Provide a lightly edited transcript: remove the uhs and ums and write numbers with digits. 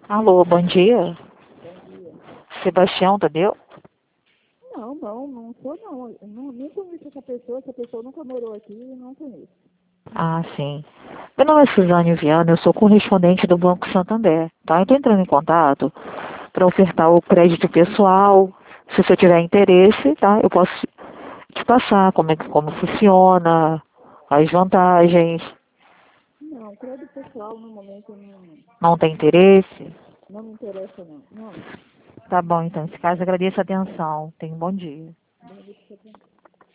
Alô, bom dia. Bom dia. Sebastião Tadeu? Não sou não. Eu nem conheço essa pessoa nunca morou aqui e não conheço. Ah, sim. Meu nome é Suzane Viana, eu sou correspondente do Banco Santander, tá? Eu estou entrando em contato para ofertar o crédito pessoal. Se você tiver interesse, tá? Eu posso te passar como funciona, as vantagens. Não, crédito pessoal no momento Não tem interesse? não me interessa não. Não, Tá bom, então. Nesse caso, agradeço a atenção. Tenha um bom dia. benefício